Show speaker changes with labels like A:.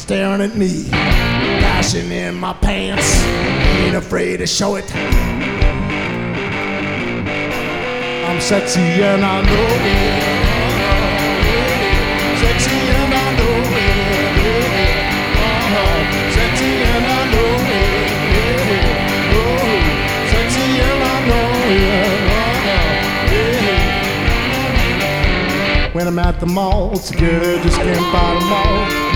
A: staring at me, passion in my pants, ain't afraid to show it. I'm sexy and I know it. Sexy and I know it. Sexy and I know it. Sexy and I know it. When I'm at the mall, it's a girl just can't buy them all.